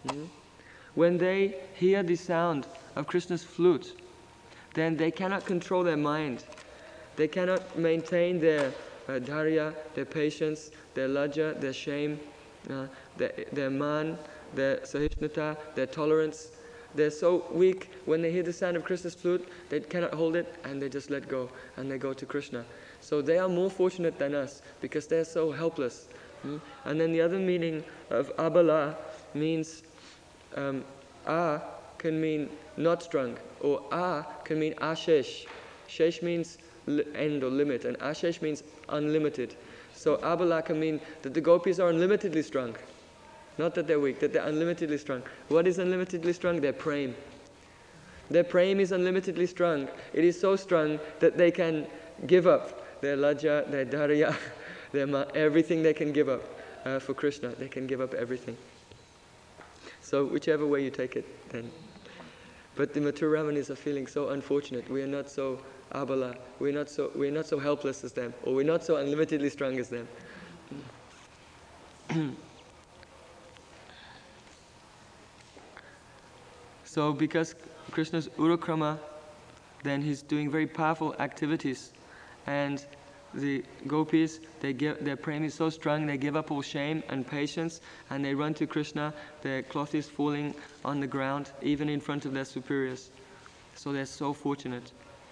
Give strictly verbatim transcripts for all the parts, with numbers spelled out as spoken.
Mm? When they hear the sound of Krishna's flute, then they cannot control their mind. They cannot maintain their uh, dharya, their patience, their lajja, their shame, uh, their, their man, their sahishnata, their tolerance. They're so weak, when they hear the sound of Krishna's flute, they cannot hold it, and they just let go, and they go to Krishna. So they are more fortunate than us, because they're so helpless. Mm? And then the other meaning of abala means, um, a can mean not strong, or a can mean ashesh. Shesh means li- end or limit, and ashesh means unlimited. So abala can mean that the gopis are unlimitedly strong. Not that they're weak, that they're unlimitedly strong. What is unlimitedly strong? Their prem. Their prem is unlimitedly strong. It is so strong that they can give up their lajja, their dharya, their ma- everything they can give up uh, for Krishna. They can give up everything. So whichever way you take it, then. But the Mathura Ramanis are feeling so unfortunate. We are not so abala. We're not so we're not so helpless as them, or we're not so unlimitedly strong as them. So because Krishna's Urukrama, then he's doing very powerful activities, and the gopis, they give, their prema is so strong, they give up all shame and patience, and they run to Krishna. Their cloth is falling on the ground, even in front of their superiors. So they're so fortunate.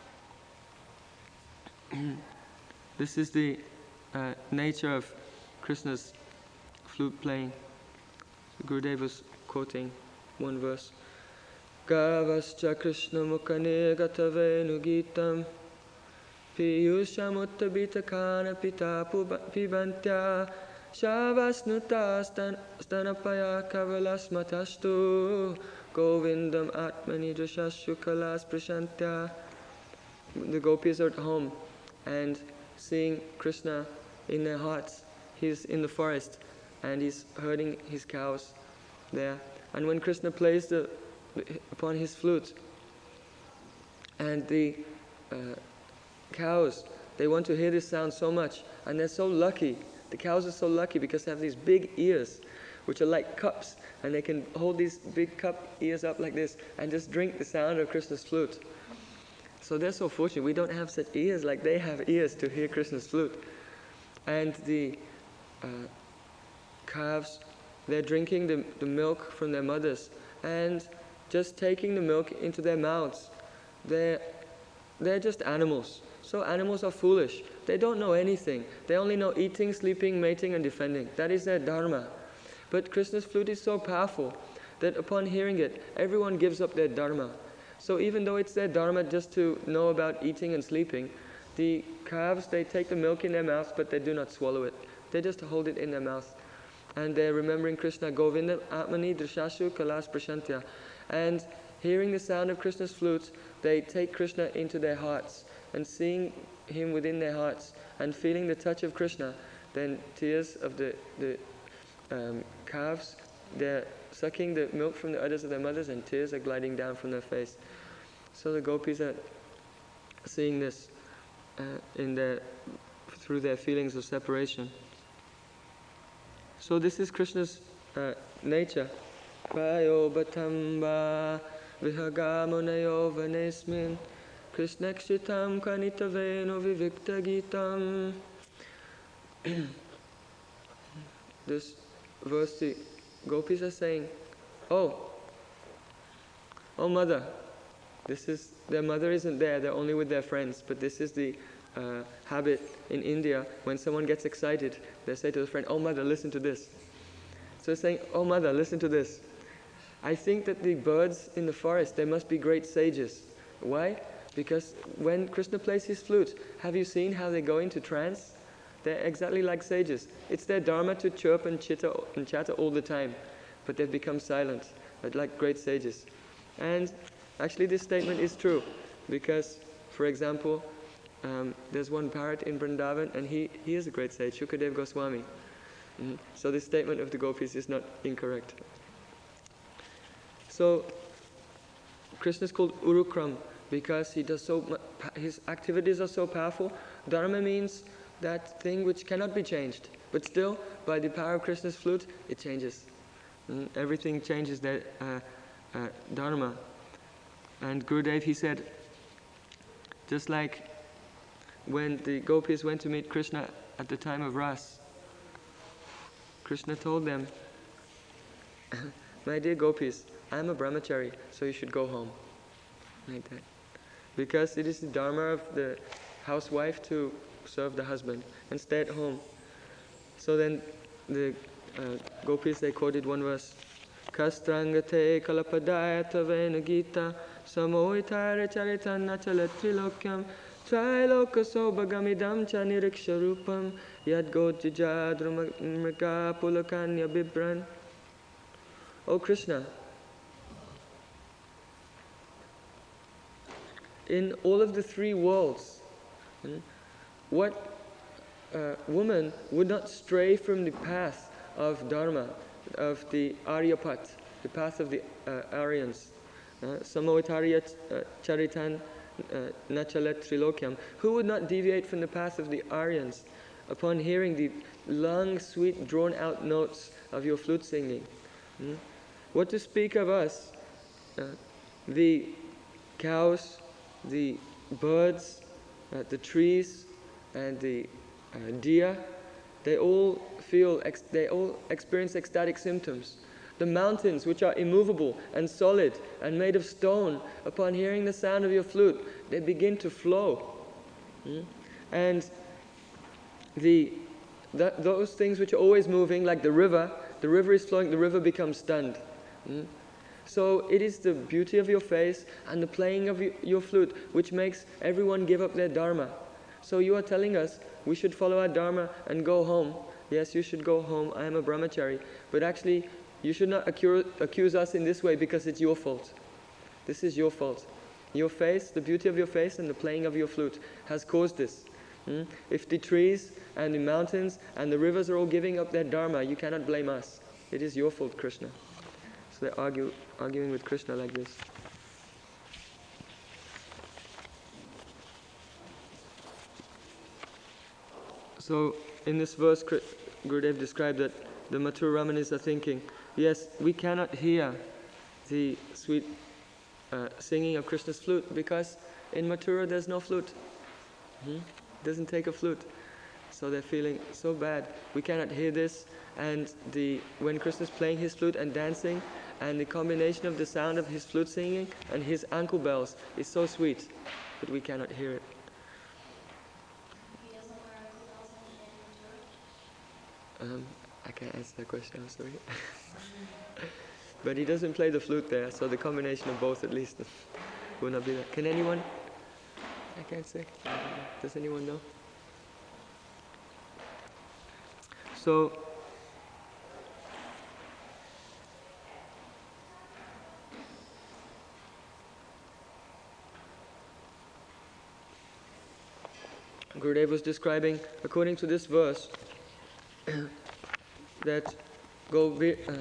This is the uh, nature of Krishna's flute playing. Gurudev was quoting one verse. Gavascha Krishna Mukane Gatavenu Gitam Piyushamuttabita Kana Pita Pibantya Shavasnuta Stanapaya Kavalasmatastu Govindam Atmani Drashashu Kalas Prashantya. The gopis are at home and seeing Krishna in their hearts. He's in the forest and he's herding his cows there. And when Krishna plays the upon his flute, and the uh, cows, they want to hear this sound so much, and they're so lucky. The cows are so lucky because they have these big ears, which are like cups, and they can hold these big cup ears up like this and just drink the sound of Krishna's flute. So they're so fortunate. We don't have such ears like they have ears to hear Krishna's flute. And the uh, calves, they're drinking the, the milk from their mothers and just taking the milk into their mouths. They're, they're just animals. So animals are foolish. They don't know anything. They only know eating, sleeping, mating, and defending. That is their dharma. But Krishna's flute is so powerful that upon hearing it, everyone gives up their dharma. So even though it's their dharma just to know about eating and sleeping, the calves, they take the milk in their mouths, but they do not swallow it. They just hold it in their mouth. And they're remembering Krishna, Govinda, Atmani, Drishashu, Kalas, Prashantya. And hearing the sound of Krishna's flute, they take Krishna into their hearts. And seeing him within their hearts and feeling the touch of Krishna, then tears of the, the um, calves, they're sucking the milk from the udders of their mothers, and tears are gliding down from their face. So the gopis are seeing this uh, in their, through their feelings of separation. So this is Krishna's uh, nature. Vayo batamba vihagamunayo vanesmin Krishnakshitam kanitaveno vivikta gitam. This verse, the gopis are saying, oh, oh mother, this is, their mother isn't there, they're only with their friends, but this is the uh, habit in India. When someone gets excited, they say to the friend, oh mother, listen to this. So they're saying, oh mother, listen to this. I think that the birds in the forest, they must be great sages. Why? Because when Krishna plays his flute, have you seen how they go into trance? They're exactly like sages. It's their dharma to chirp and chitter and chatter all the time, but they've become silent, but like great sages. And actually this statement is true, because, for example, um, there's one parrot in Vrindavan, and he, he is a great sage, Shukadev Goswami. Mm-hmm. So this statement of the gopis is not incorrect. So Krishna is called Urukram because he does so. His activities are so powerful. Dharma means that thing which cannot be changed, but still, by the power of Krishna's flute, it changes. Mm, everything changes their uh, uh, dharma. And Gurudev, he said, just like when the gopis went to meet Krishna at the time of Ras, Krishna told them, my dear gopis, I am a brahmachari, so you should go home. Like that. Because it is the dharma of the housewife to serve the husband and stay at home. So then the uh, gopis, they quoted one verse, Kastrangate kalapadaya tavena gita samoitare charitanna chalatrilokyam triloka sobagamidam cha niriksharupam yad gojijadrumrika pulakanya bibran. Oh Krishna, in all of the three worlds, hmm, what uh, woman would not stray from the path of Dharma, of the Aryapat, the path of the uh, Aryans? Samoitarya charitan nachalet trilokyam. Who would not deviate from the path of the Aryans upon hearing the long, sweet, drawn-out notes of your flute singing? Hmm? What to speak of us? Uh, the cows, the birds, uh, the trees, and the uh, deer, they all feel, ex they all experience ecstatic symptoms. The mountains, which are immovable and solid and made of stone, upon hearing the sound of your flute, they begin to flow. Mm? And the, the, those things which are always moving, like the river, the river is flowing, the river becomes stunned. Mm? So it is the beauty of your face and the playing of your flute which makes everyone give up their dharma. So you are telling us we should follow our dharma and go home. Yes, you should go home. I am a brahmachari. But actually, you should not accuse, accuse us in this way because it's your fault. This is your fault. Your face, the beauty of your face and the playing of your flute has caused this. Hmm? If the trees and the mountains and the rivers are all giving up their dharma, you cannot blame us. It is your fault, Krishna. So they argue, arguing with Krishna like this. So in this verse, Gurudev described that the Mathura Ramanis are thinking, yes, we cannot hear the sweet uh, singing of Krishna's flute because in Mathura there's no flute. Hmm? It doesn't take a flute. So they're feeling so bad. We cannot hear this. And the when Krishna's playing his flute and dancing, and the combination of the sound of his flute singing and his ankle bells is so sweet, but we cannot hear it. Um, I can't answer that question, I'm sorry. But he doesn't play the flute there, so the combination of both at least will not be that. Can anyone? I can't say. Does anyone know? So, Gurudev was describing, according to this verse, that go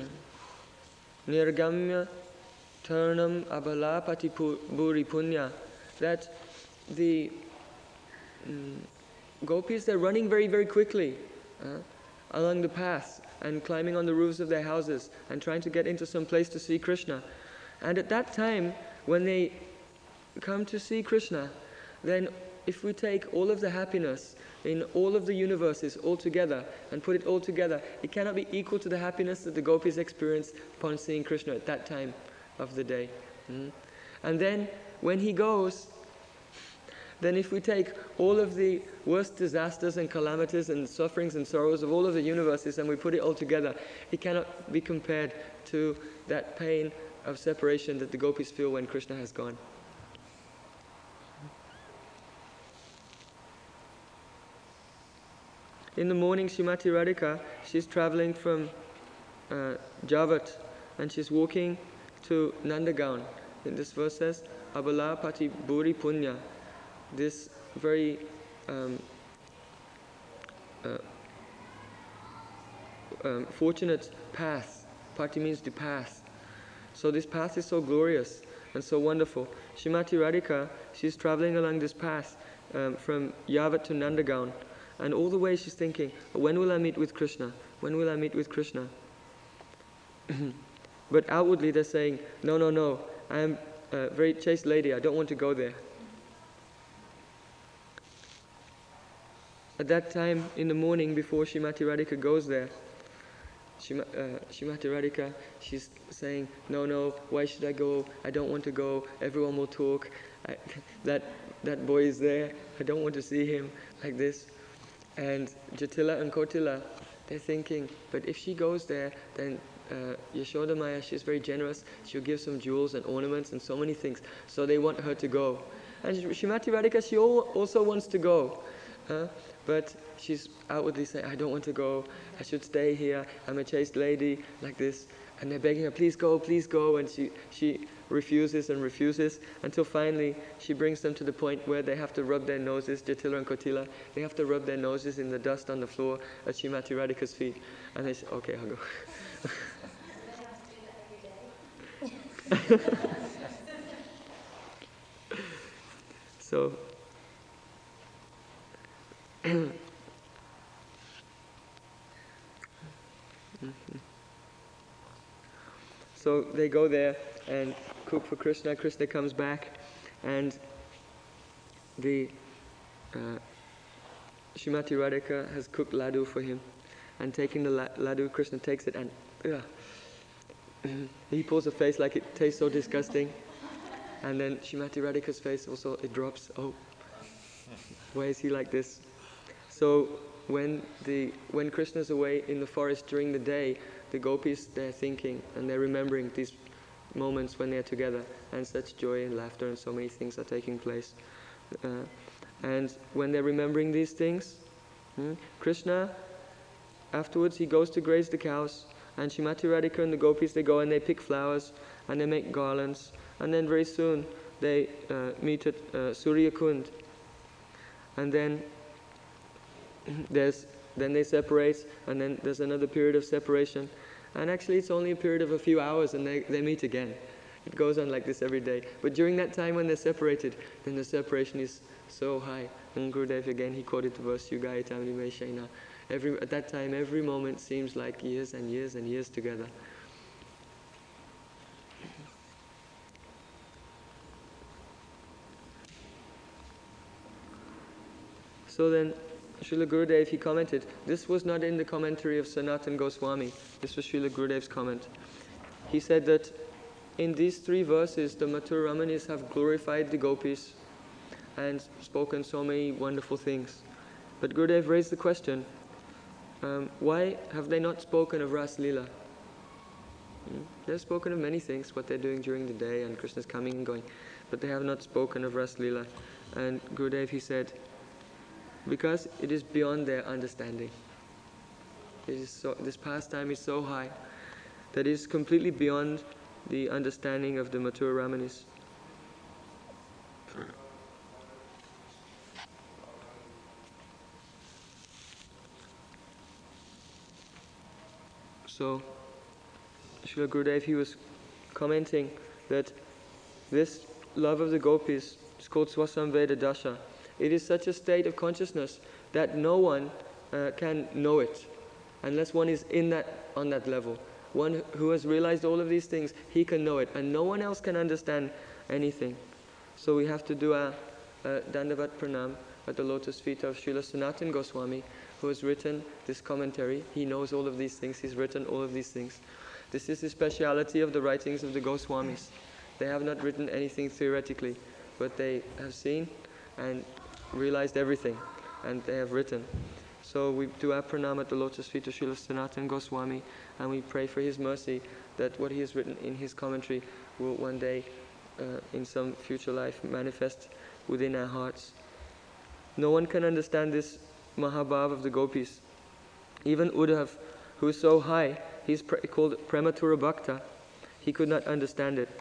nirgamya turnam abalapati buri punya, that the um, gopis, they're running very very quickly uh, along the path and climbing on the roofs of their houses and trying to get into some place to see Krishna. And at that time, when they come to see Krishna, then if we take all of the happiness in all of the universes all together and put it all together, it cannot be equal to the happiness that the gopis experienced upon seeing Krishna at that time of the day. Mm? And then when he goes, then if we take all of the worst disasters and calamities and sufferings and sorrows of all of the universes and we put it all together, it cannot be compared to that pain of separation that the gopis feel when Krishna has gone. In the morning, Srimati Radhika, she's traveling from uh, Javat and she's walking to Nandagaon. And this verse says, Abala Pati Buri Punya. This very um, uh, um, fortunate path. Pati means the path. So this path is so glorious and so wonderful. Srimati Radhika, she's traveling along this path um, from Yavat to Nandagaon. And all the way she's thinking, when will I meet with Krishna? When will I meet with Krishna? But outwardly they're saying, no, no, no, I am a very chaste lady, I don't want to go there. At that time, in the morning, before Srimati Radhika goes there, Shima, uh, Srimati Radhika, she's saying, no, no, why should I go? I don't want to go. Everyone will talk. I, that that boy is there. I don't want to see him, like this. And Jatila and Kotila, they're thinking, but if she goes there, then uh, Yashoda Maya, she's very generous. She'll give some jewels and ornaments and so many things. So they want her to go. And Srimati Radhika, she also wants to go. Huh? But she's outwardly saying, I don't want to go, I should stay here, I'm a chaste lady, like this. And they're begging her, please go, please go. And she, she refuses and refuses, until finally she brings them to the point where they have to rub their noses, Jatila and Kotila, they have to rub their noses in the dust on the floor at Srimati Radhika's feet. And they say, okay, I'll go. So, so they go there and cook for Krishna. Krishna comes back, and the uh, Srimati Radhika has cooked laddu for him, and taking the la- laddu, Krishna takes it and uh, he pulls a face like it tastes so disgusting, and then Srimati Radhika's face also, it drops. Oh, why is he like this? So when the when Krishna's away in the forest during the day, the gopis, they're thinking and they're remembering these moments when they're together, and such joy and laughter and so many things are taking place. Uh, and when they're remembering these things, hmm, Krishna, afterwards he goes to graze the cows, and Srimati Radhika and the gopis, they go and they pick flowers and they make garlands, and then very soon they uh, meet at uh, Surya Kund, and then There's, then they separate, and then there's another period of separation. And actually it's only a period of a few hours and they, they meet again. It goes on like this every day. But during that time when they're separated, then the separation is so high. And Gurudev again, he quoted the verse, Yugaitam Nimeshena. Every At that time, every moment seems like years and years and years together. So then, Srila Gurudev, he commented, this was not in the commentary of Sanatana Goswami, this was Srila Gurudev's comment. He said that in these three verses, the Mathura Ramanis have glorified the gopis and spoken so many wonderful things. But Gurudev raised the question, um, why have they not spoken of Ras Leela? Hmm? They've spoken of many things, what they're doing during the day and Krishna's coming and going, but they have not spoken of Ras Leela. And Gurudev, he said, because it is beyond their understanding. It is so, this pastime is so high that it is completely beyond the understanding of the Mathura Ramanis. So, Srila Gurudev, he was commenting that this love of the gopis is called Swasamveda Dasha. It is such a state of consciousness that no one uh, can know it unless one is in that, on that level. One who has realized all of these things, he can know it, and no one else can understand anything. So we have to do our uh, Dandavat Pranam at the lotus feet of Srila Sanatana Goswami, who has written this commentary. He knows all of these things, he's written all of these things. This is the speciality of the writings of the Goswamis. They have not written anything theoretically, but they have seen and realized everything, and they have written. So we do our pranam at the lotus feet of Srila Sanatana Goswami, and we pray for his mercy that what he has written in his commentary will one day, uh, in some future life, manifest within our hearts. No one can understand this Mahabhav of the gopis. Even Uddhav, who is so high, he's pre- called Prematura Bhakta, he could not understand it.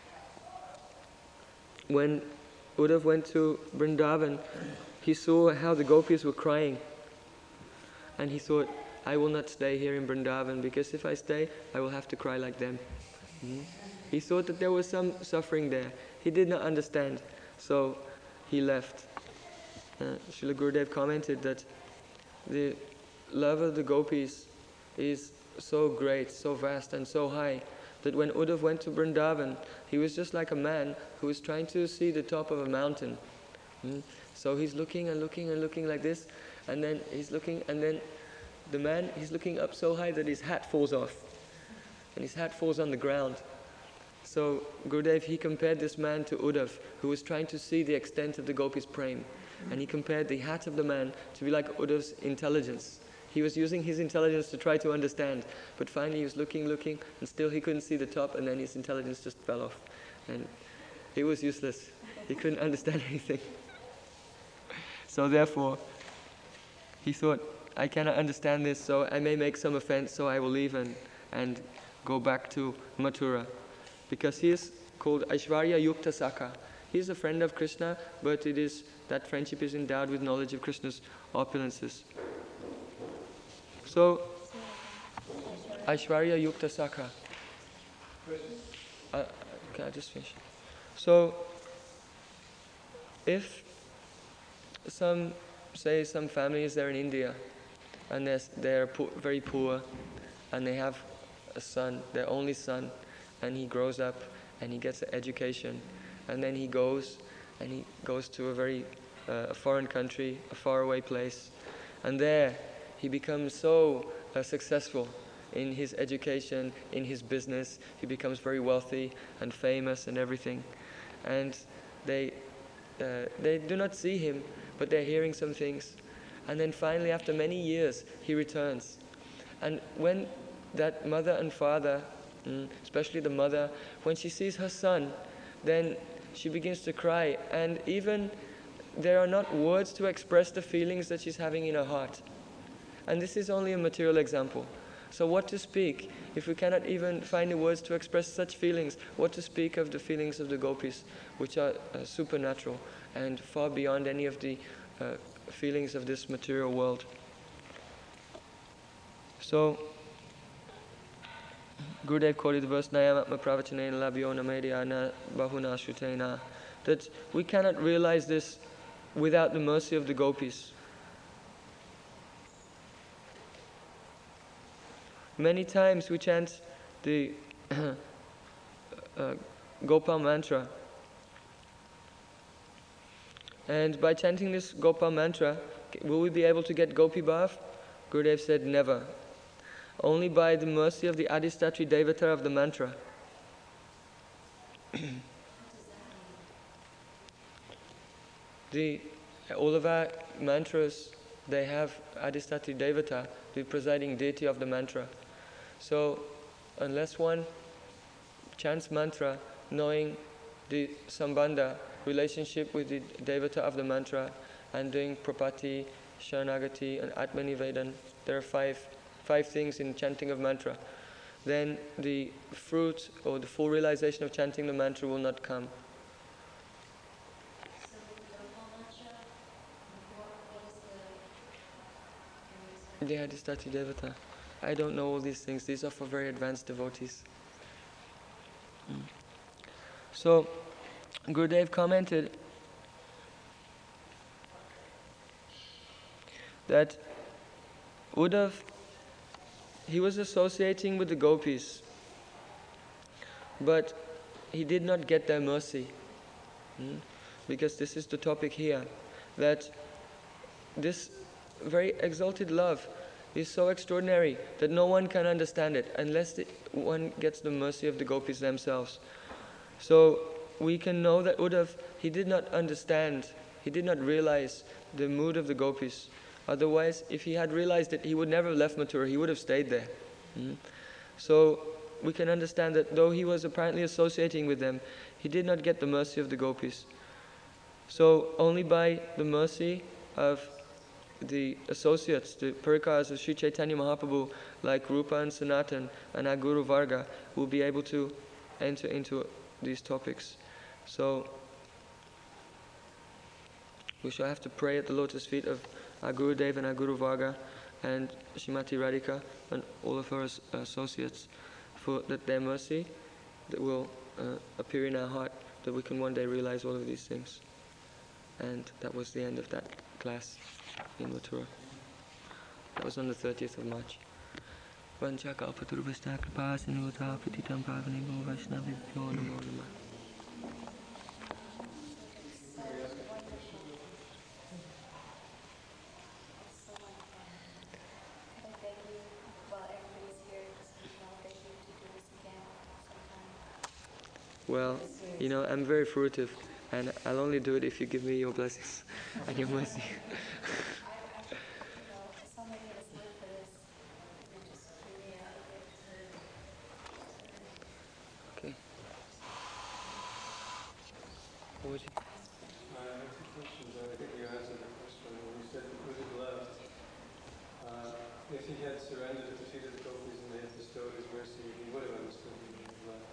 When Uddhav went to Vrindavan, he saw how the gopis were crying. And he thought, I will not stay here in Vrindavan, because if I stay, I will have to cry like them. Mm-hmm. He thought that there was some suffering there. He did not understand, so he left. Uh, Srila Gurudev commented that the love of the gopis is so great, so vast and so high, that when Uddhav went to Vrindavan, he was just like a man who was trying to see the top of a mountain. Mm? So he's looking and looking and looking like this, and then he's looking, and then the man, he's looking up so high that his hat falls off, and his hat falls on the ground. So Gurudev, he compared this man to Uddhav, who was trying to see the extent of the gopis' prem, and he compared the hat of the man to be like Uddhav's intelligence. He was using his intelligence to try to understand, but finally he was looking, looking, and still he couldn't see the top, and then his intelligence just fell off. And it was useless. He couldn't understand anything. So therefore, he thought, I cannot understand this, so I may make some offense, so I will leave and, and go back to Mathura. Because he is called Aishwarya Yukta Sakha. He is a friend of Krishna, but it is that friendship is endowed with knowledge of Krishna's opulences. So, Aishwarya Yukta Sakha. Uh, can I just finish? So, if some, say some families there in India, and they're, they're po very poor, and they have a son, their only son, and he grows up, and he gets an education, and then he goes, and he goes to a very uh, a foreign country, a faraway place, and there he becomes so uh, successful in his education, in his business. He becomes very wealthy and famous and everything. And they, uh, they do not see him, but they're hearing some things. And then finally, after many years, he returns. And when that mother and father, mm, especially the mother, when she sees her son, then she begins to cry. And even there are not words to express the feelings that she's having in her heart. And this is only a material example. So what to speak if we cannot even find the words to express such feelings? What to speak of the feelings of the gopis, which are uh, supernatural and far beyond any of the uh, feelings of this material world. So Gurudev quoted the verse Nayamatma Pravachanena Labhyo Namedyana Bahuna Shutena, that we cannot realize this without the mercy of the gopis. Many times we chant the uh, Gopal mantra, and by chanting this Gopal mantra, will we be able to get Gopi Bhav? Gurudev said never. Only by the mercy of the Adhistatri Devata of the mantra. the, all of our mantras, they have Adhistatri Devata, the presiding deity of the mantra. So, unless one chants mantra, knowing the sambandha, relationship with the devata of the mantra, and doing prapati, sharanagati, and atmanivedan, there are five, five things in chanting of mantra, then the fruit or the full realization of chanting the mantra will not come. The Adhistatri Devata. I don't know all these things. These are for very advanced devotees. Mm. So, Gurudev commented that Uddhav, he was associating with the gopis, but he did not get their mercy. Mm? Because this is the topic here, that this very exalted love is so extraordinary that no one can understand it unless the, one gets the mercy of the gopis themselves. So we can know that Uddhav, he did not understand, he did not realize the mood of the gopis. Otherwise, if he had realized it, he would never have left Mathura, he would have stayed there. Mm-hmm. So we can understand that though he was apparently associating with them, he did not get the mercy of the gopis. So only by the mercy of the associates, the parikaras of Sri Chaitanya Mahaprabhu, like Rupa and Sanatan and our Guru Varga, will be able to enter into these topics. So we shall have to pray at the lotus feet of our Guru Dev and our Guru Varga and Srimati Radhika and all of her associates, for that their mercy that will uh, appear in our heart, that we can one day realize all of these things. And that was the end of that class in Mathura. That was on the thirtieth of March. Vanchakalpatarubhashta kripa sindhuvata patitam pavanebho vaishnavibhyo namo namah. Well, you know, I'm very fruitive, and I'll only do it if you give me your blessings and your mercy. Okay. What would you? I have two questions. I think you answered the first one when you said who had left. Uh, if he had surrendered to feed the gopis and they had bestowed his mercy, he would have understood he had left.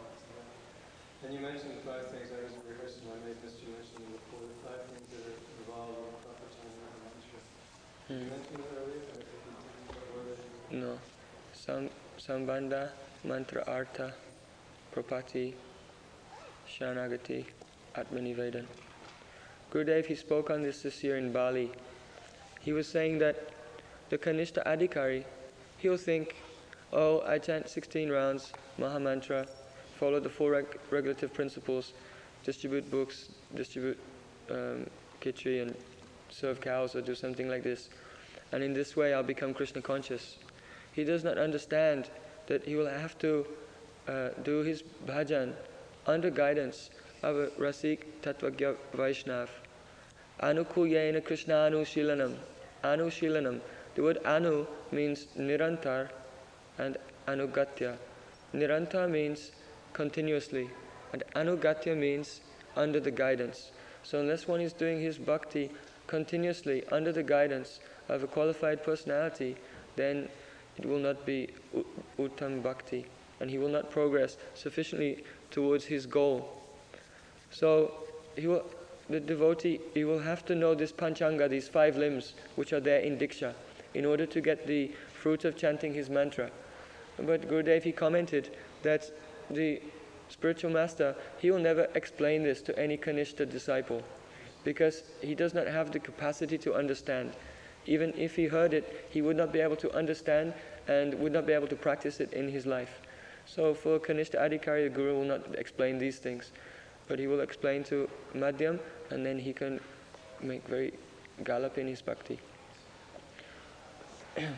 And you mentioned five things. I was rehearsing. I may have missed you mentioning them before. The five things that are involved in the proper time of the mantra. Did you mention that earlier? Or did you, what were they? No. Sam, Sambandha, Mantra Artha, Prapati, Sharanagati, Atmanivedan. Gurudev, he spoke on this this year in Bali. He was saying that the Kanishta Adhikari, he'll think, oh, I chant sixteen rounds, Mahamantra, follow the four reg- regulative principles, distribute books, distribute um, khichdi and serve cows or do something like this. And in this way I'll become Krishna conscious. He does not understand that he will have to uh, do his bhajan under guidance of a Rasik Tattvagya Vaishnav. Anukuyena Krishna Anushilanam. Anushilanam. The word Anu means Nirantar and Anugatya. Nirantar means continuously, and Anugatya means under the guidance. So unless one is doing his bhakti continuously under the guidance of a qualified personality, then it will not be uttam bhakti, and he will not progress sufficiently towards his goal. So he will, the devotee, he will have to know this panchanga, these five limbs which are there in Diksha, in order to get the fruit of chanting his mantra. But Gurudev, he commented that the spiritual master, he will never explain this to any Kanishta disciple, because he does not have the capacity to understand. Even if he heard it, he would not be able to understand and would not be able to practice it in his life. So for Kanishta Adhikari, the Guru will not explain these things, but he will explain to Madhyam, and then he can make very gallop in his bhakti. Okay.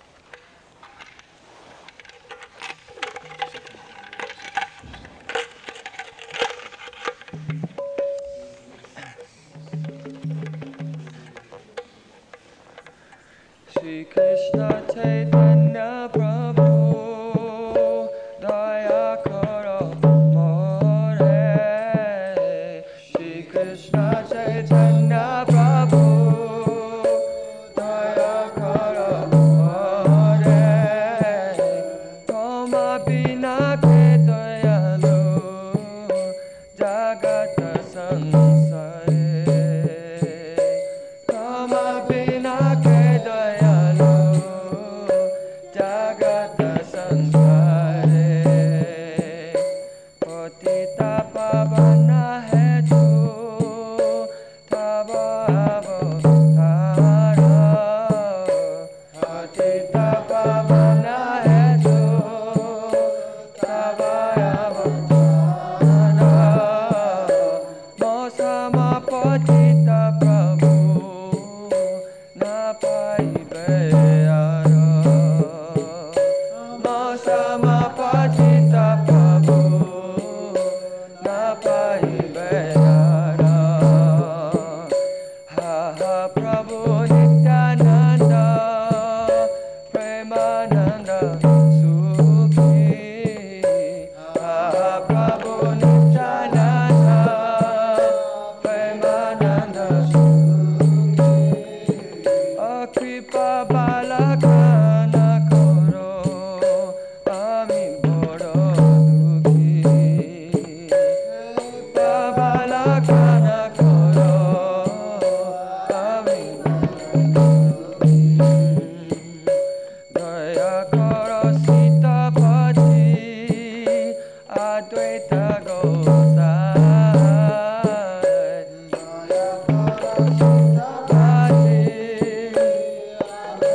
Shri Krishna Chaitanya Prabhu Daya Karo More. Shri Krishna Chaitanya Prabhu Daya Karo More. Toma bina ke dayalu Jagata sansare. Toma bina ke dayalu Jagata sansare. Patita pavana hai tu Tava avatara. Patita pavana hai tu Tava avatara. Mosama patita prabhu na paibe aro. Mosama patita prabhu na paibe aro. Ha ha Prabhu Nityananda Premananda Sukhi. Ha ha Prabhu Nityananda Premananda Sukhi. Akripa balakana koro ami boro dukhi. Kripa balakana koro ami boro dukhi. Daya koro Sitapati Advaita Gosai. Daya koro Sitapati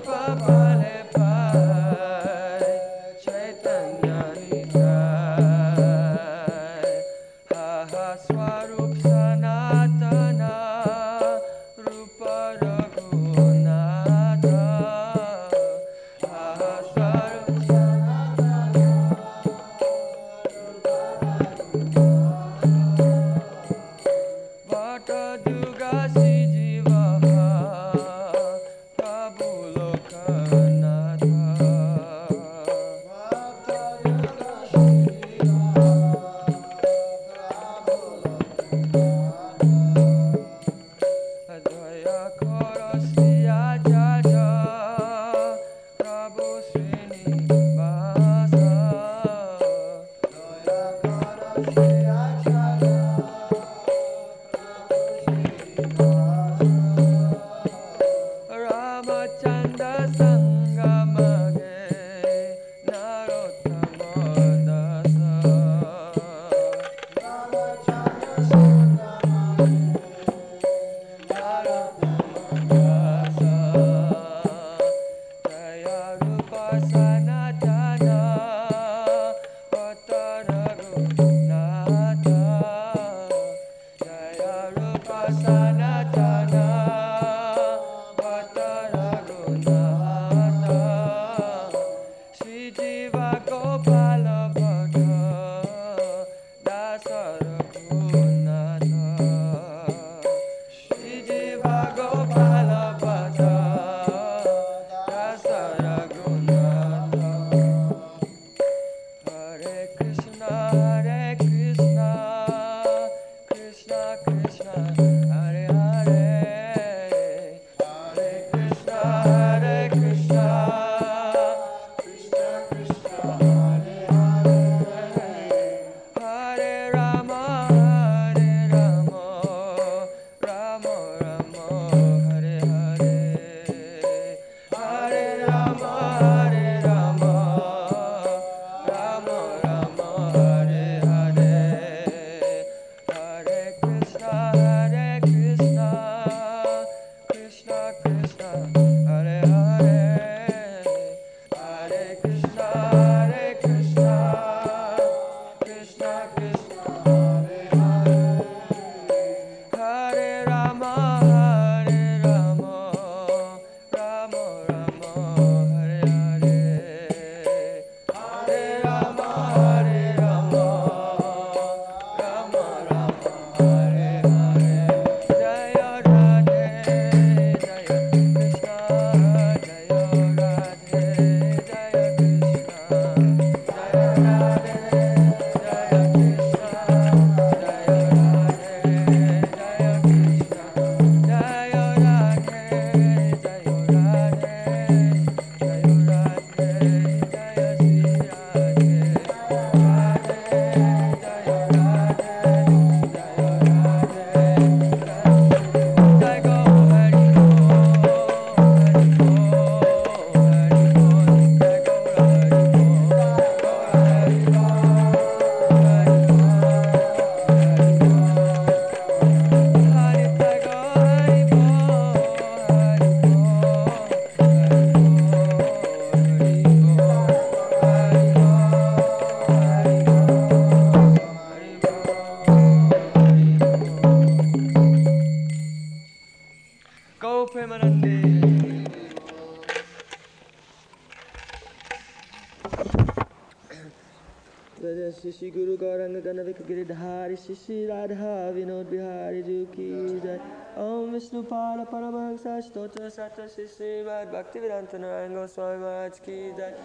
Shri Guru Gauranga Ganavika Giridhari Shri Shri Radha Vinod Bihari Ji Ki Jai. Om Vishnu Pada Paramahansa Stotra Satra Shri Srimad Bhaktivedanta Narayana Goswami Maharaj Ki Jai.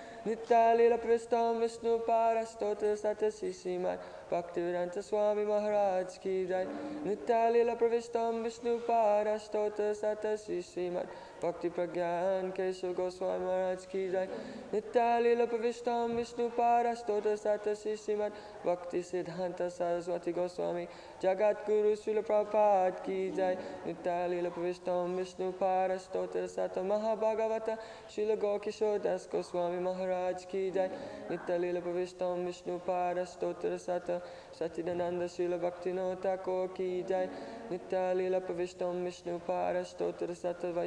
Nitya Lila Pristam Vishnu Pada Stotra Satra Shri Srimad Bhaktivedanta Swami Maharaj Ki Jai. Nitya Lila Pravistam Vishnu Pada Stotra Satra Shri Srimad Bhakti Pragyan Keshav Goswami Maharaj Ki Jai. Nitya Lila Pravistam Vishnu Pada Stotra Satra Shri Srimad Bhakti Siddhanta Saraswati Goswami Jagat Guru Srila Prabhupada Ki Jai. Nitya Lila Pravistam Vishnu Pada Stotra Satra Mahabhagavata Srila Gokishore Das Goswami Maharaj Ki Jai. Nitya Lila Pravistam Vishnu Pada Stotra Satra Satchidananda Srila Bhaktivinoda Thakur Ki Jai. Nitya Lila Pravistam Vishnu Pada Stotra Satra Vaishnav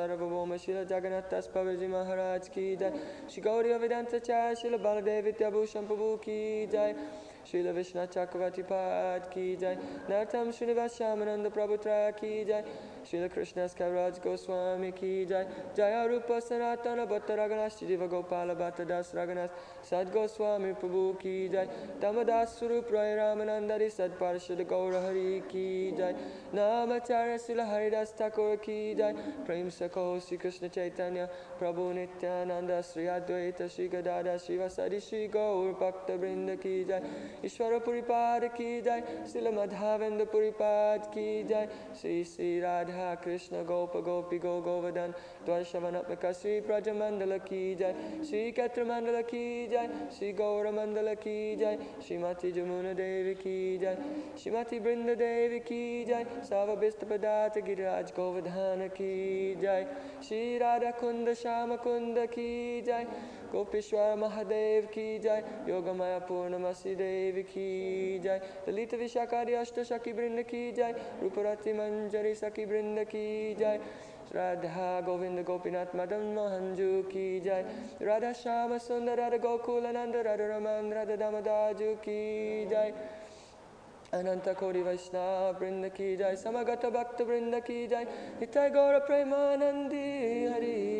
Sarvabhauma Shila Jagannath Das Babaji Maharaj ki jai. Shri Gauriya Vedanta Chai Shila Baladev Vidyabhushan Prabhu ki jai. Srila Vishnu Chakravarti Pad ki jai. Nartam Srinivas Shamananda Prabhutra ki jai. Srila Krishna's Kaviraj Goswami ki jai. Jaya Rupa Sanatana Bhatta Raghunath Shri Diva Gopala Bhatta Das Raghunath Sad Goswami Prabhu ki jai. Damadas Surup Rai Ramanandari Sad Parashad Gaura Hari ki jai. Namacharya Srila Haridas Thakur ki jai. Prem Sakho Sri Krishna Chaitanya Prabhu Nityananda Sri Advaita Sri Gadada Sri Vasadi Sri Gaur Bhakta Vrinda ki jai. Ishvara Puripad ki jai. Srila Madhavendra Puripad ki jai. Sri Sri Radha Krishna Gopa Gopi Go Govardhan Dvarshavanatmaka Sri Prajamandala ki jai. Sri Katra Mandala ki jai. Sri Gaura Mandala ki jai. Srimati Jamuna Devi ki jai. Srimati Brinda Devi ki jai. Savabhista Padata Giriraj Govardhana ki jai. Sri Radha Kunda Shama Kunda ki jai. Gopishwar Mahadev ki jai. Yogamaya Purnamasi Devi ki jai. Dalita Vishakari Ashta Shaki Brinda ki jai. Rupurati Manjari Saki Brinda ki jai. Radha Govinda Gopinath Madan Mohanju ki jai. Radha Shama Sundar Radha Gokulananda Radha Raman Radha Damadaju ki jai. Ananta Kodi Vaishnava Brinda ki jai. Samagata Bhakta Brinda ki jai. Nitai Gaura Premanandi Hari